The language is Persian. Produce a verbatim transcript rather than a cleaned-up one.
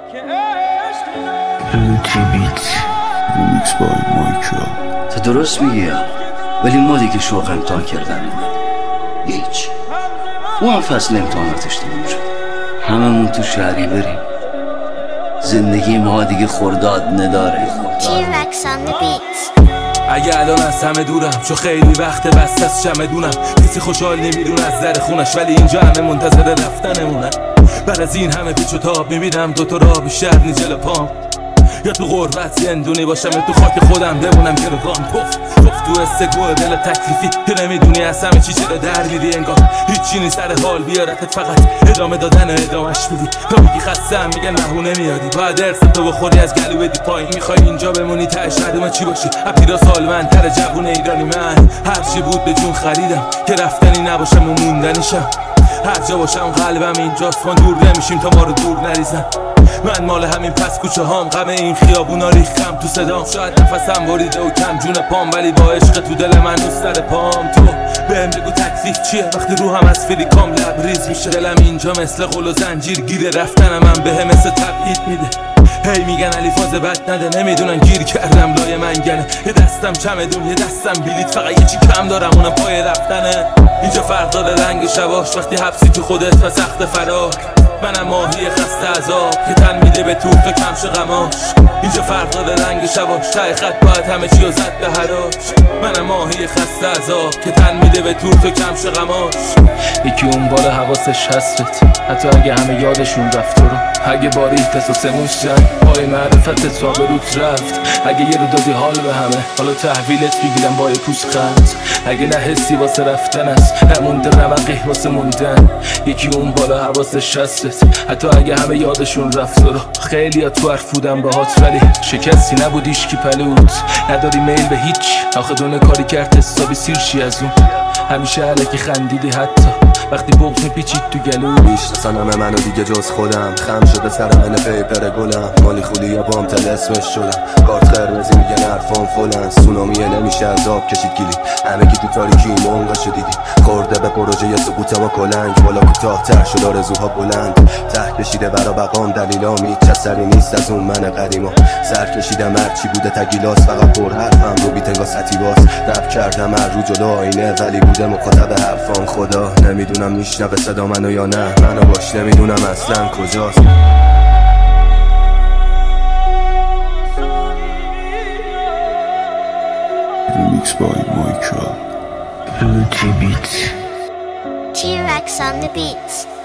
لوتی بیت ریمیکس بای مایکل. تا درست میگی، ولی ما دیگه شوق امتحان کردن هیچ. او هم فصل امتحاناتش تموم شد، هممون تو شهری بریم. زندگی ما دیگه خرداد نداره. T-Rex on the beats. اگه الان از همه دورم، چون خیلی وقت بست از چمدونم. کسی خوشحال نمیدونه از در خونش، ولی اینجا همه منتظر رفتنمونن. بعد از این همه پیچ و تاب میبینم دوتا راه بیشتر نی جلو پام. یا تو غربت زندونی باشم یا تو خاک خودم بمونم گروگان. پف پف تو استگوه دل تکلیفی که نمیدونی از همه چی چرا در میری. انگار هیچی نیست سر حال بیارتت، فقط ادامه دادن و ادامش میدی. تو میگی خستم، میگن بهونه میاری. باید ارثتو بخوری از گلو بدی پایین. میخوای اینجا بمونی تهش معلومه چی باشی. ابتدا سالمندتر جوون ایرانی من. هرچی بود به جون خریدم که رفتنی نباشم و موندنیشم. هر جا باشم قلبم اینجاست، ما دور نمیشیم تا ما رو دور نریزن. من مال همین پس کوچه هام، غم این خیابونا ریختم تو صدام. شاید نفسم بریده و کم جون پام، ولی با عشق تو دل من دوست داره پام. تو بهم بگو تکلیف چیه وقتی روحم از فلیکام لبریز میشه. دلم اینجا مثل قل و زنجیر گیره، رفتنم من بهم مثل تبعید میده. هی میگن علی فاز بد نده، نمیدونن گیر کردم لای منگنه. یه دستم چمدون یه دستم بلیط، فقط یه چی کم دارم اونم پای رفتنه. اینجا فرق داره رنگ شباش، وقتی حبسی تو خودت و سخت فرار. منم ماهی خسته عذاب که تن میده به توف کمش غماش. اینجا فرق داره رنگ شباش، ته خط باید همه چی رو زد به هراش. منم ماهی خسته عذاب که تن میده به توف کمش غماش. یکی اون بالا حواسش هستت، حتی اگه همه یادشون رفت رو. اگه باری پس و سموش زن پای معرفت تا به روت رفت. اگه یه رو دادی حال به همه، حالا تحویلت بگیرم با یه پوست خند. اگه نه حسی واسه رفتن است، نمونده رمقی واسه موندن. یکی اون بالا حواسش هستت، حتی اگه همه یادشون رفت رو. خیلی ها تو حرف بودم باهات، ولی شکستی نبودیش کی پلوت. نداری میل به هیچ، آخه دونه کاری کرد حسابی سیرشی از اون. همیشه علکی خندیدی حتی وقتی بغض میپیچید تو گلو. میشناسن همه منو دیگه جز خودم، خم شده سرم من پیپر گلم. مالی خولی یا بام تلسمش شدم، کارت قرمزی میگن حرفام فلن. سونامیه نمیشه از آب کشید گیری، همه کی تو تاریکی مونگا شدیدی. خورده به پروژه سقوطم و کلنگ، بالا کوتاه تر شد آرزوها بلند. ته کشیده برا بقام دلیلامی، چسری نیست از اون من قدیما. سر کشیدم هرچی بوده تگیلاس، فقط پر حرفم رو بیت انگار سطی باز. رب کردم هر رو جلو آینه، ولی بوده مخاطب حرفام. خدا نمیدونم میشنوه صدا منو یا نه، منو باش نمیدونم اصلا کجاست. ریمیکس بای مایکل. لوتی بیت. T-Rex on the beats.